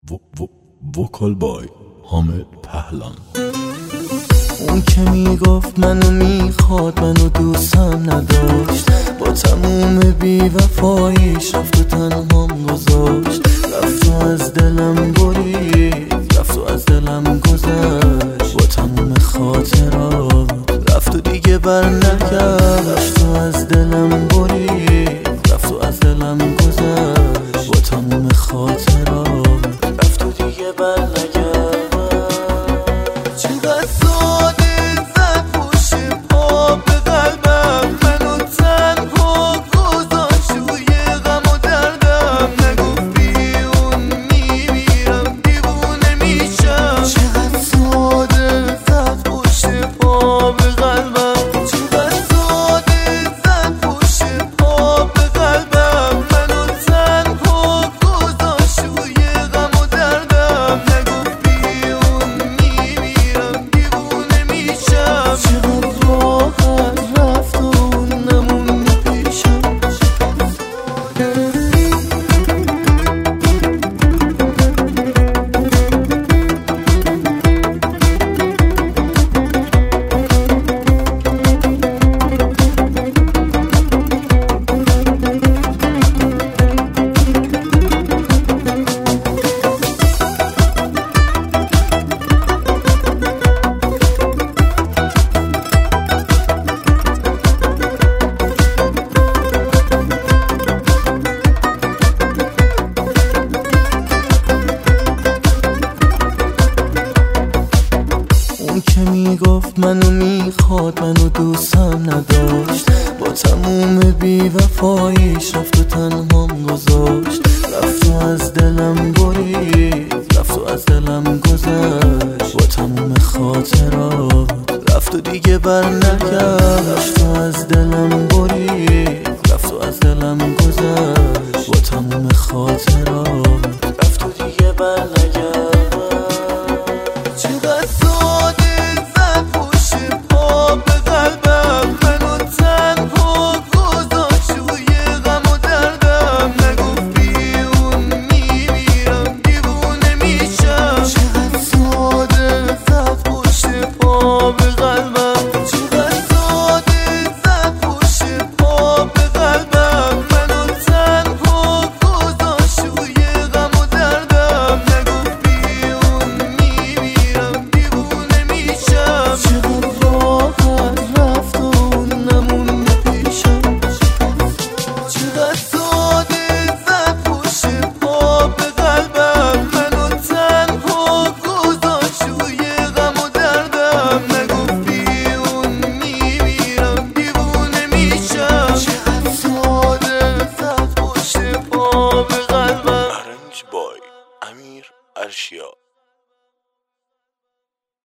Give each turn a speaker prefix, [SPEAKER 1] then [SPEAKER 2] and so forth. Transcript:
[SPEAKER 1] وکال بای حامد پهلان.
[SPEAKER 2] اون که میگفت منو میخواد منو دوستم نداشت، با تموم بیوفاییش رفت و تنهام گذاشت. رفت و از دلم برید، رفت و از دلم گذشت، با تموم خاطرات رفت و دیگه بر نگشت. رفت و از دلم برید، رفت و از دلم گذشت، با تموم خاطرات رفت و دیگه بر نگشت. که میگفت منو میخواد منو دوستم نداشت، با تموم بیوفاییش رفت و تنهام گذاشت. رفت و از دلم برید، رفت و از دلم گذشت، با تموم خاطرات رفت و دیگه بر نگشت. رفت و از دلم برید، رفت و از دلم گذشت، با تموم خاطرات رفت و دیگه بر نگشت.
[SPEAKER 1] امیر ارشیا.